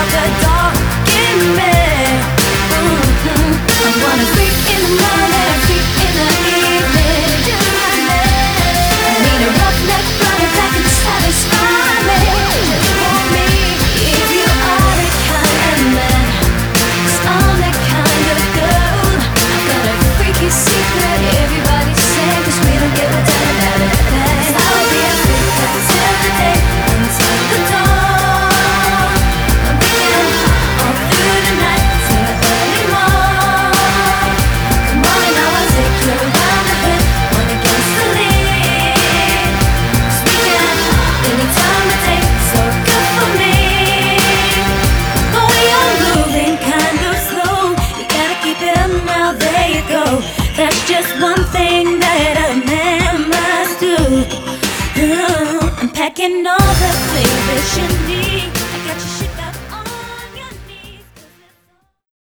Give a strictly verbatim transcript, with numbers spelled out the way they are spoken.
the door. Give me. Mm-hmm. I wanna freak in the morning, freak in the evening. Just my man. I need a roughneck runner that can satisfy me. Just for me. If you are the kind of man, 'cause I'm that kind of girl. I've got a freaky secret. Everybody's saying 'cause we don't get what done out of that. I'll be a freak until the day, until the dawn. I'm thinking all through the night till early morn. Come on now, I'll take you around the hood, one against the lead. 'Cause we can any time of day, so good for me. But we are moving kind of slow. You gotta keep it up now, there you go. That's just one thing that a man must do. Oh, I'm packing all the flavors you need.